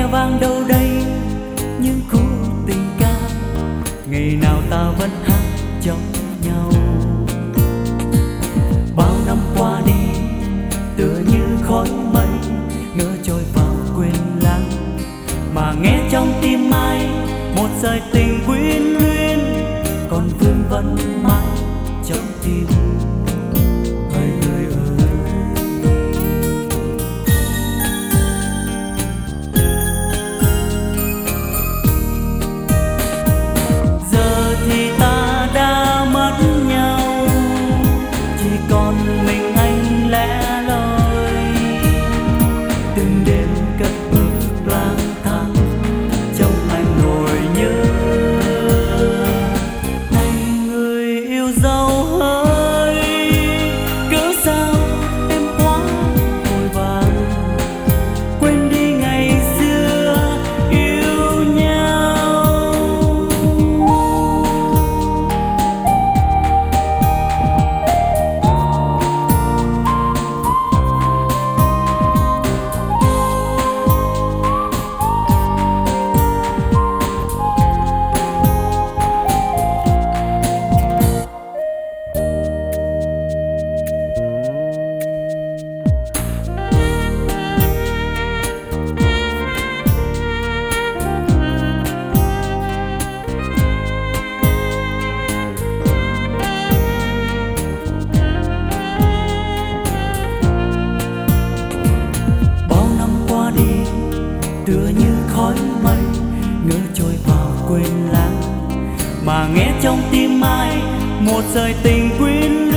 vang đâu đây những khúc tình ca ngày nào ta vẫn hát cho nhau. Bao năm qua đi tựa như khói mây ngỡ trôi vào quên lãng, mà nghe trong tim ai một sợi tình quyến luyến còn vương vấn mãi trong tim. Hỡi người ơi, giờ thì ta đã mất nhau, chỉ còn mình anh lẻ loi. Từng đêm cất bước lang thang trong anh nỗi nhớ. Này người yêu dấu hỡi, cớ sao em quá vội vàng quên đi ngày xưa yêu nhau. Bao năm qua đi tựa như khói mây ngỡ trôi vào quên lãng, mà nghe trong tim ai một sợi tình quyến